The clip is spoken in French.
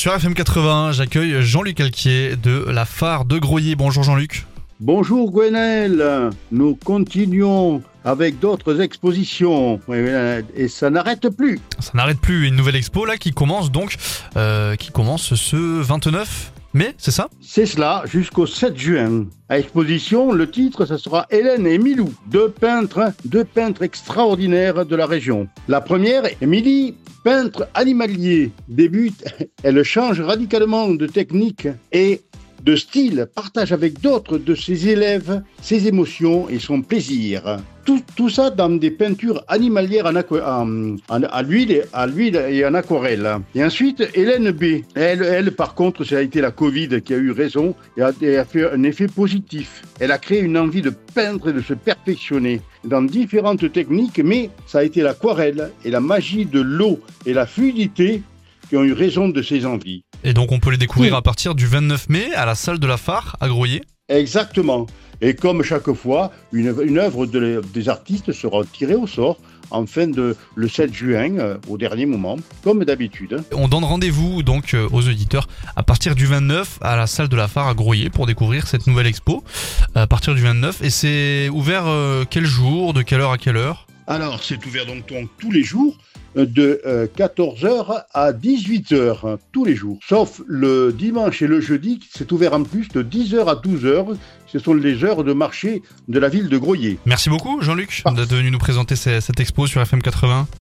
Sur FM 80, j'accueille Jean-Luc Alquier de la Phare de Groyer. Bonjour Jean-Luc. Bonjour Gwenel, nous continuons avec d'autres expositions et ça n'arrête plus. Ça n'arrête plus, une nouvelle expo là qui commence ce 29 mai, c'est ça ? C'est cela, jusqu'au 7 juin. À exposition, le titre, ça sera Hélène et Milou, deux peintres extraordinaires de la région. La première, Émilie, peintre animalier, débute, elle change radicalement de technique et de style, partage avec d'autres de ses élèves ses émotions et son plaisir. Tout ça dans des peintures animalières à l'huile et en aquarelle. Et ensuite, Hélène B. Elle, par contre, ça a été la Covid qui a eu raison et a fait un effet positif. Elle a créé une envie de peindre et de se perfectionner dans différentes techniques, mais ça a été l'aquarelle et la magie de l'eau et la fluidité qui ont eu raison de ses envies. Et donc on peut les découvrir à partir du 29 mai à la salle de la Phare à Groyer. Exactement. Et comme chaque fois, une œuvre des artistes sera tirée au sort le 7 juin, au dernier moment, comme d'habitude. On donne rendez-vous donc aux auditeurs à partir du 29 à la salle de la Phare à Groyer pour découvrir cette nouvelle expo. À partir du 29, et c'est ouvert quel jour, de quelle heure à quelle heure ? Alors, c'est ouvert donc tous les jours, de 14h à 18h, tous les jours. Sauf le dimanche et le jeudi, c'est ouvert en plus de 10h à 12h. Ce sont les heures de marché de la ville de Groyer. Merci beaucoup Jean-Luc d'être venu nous présenter cette expo sur FM 80.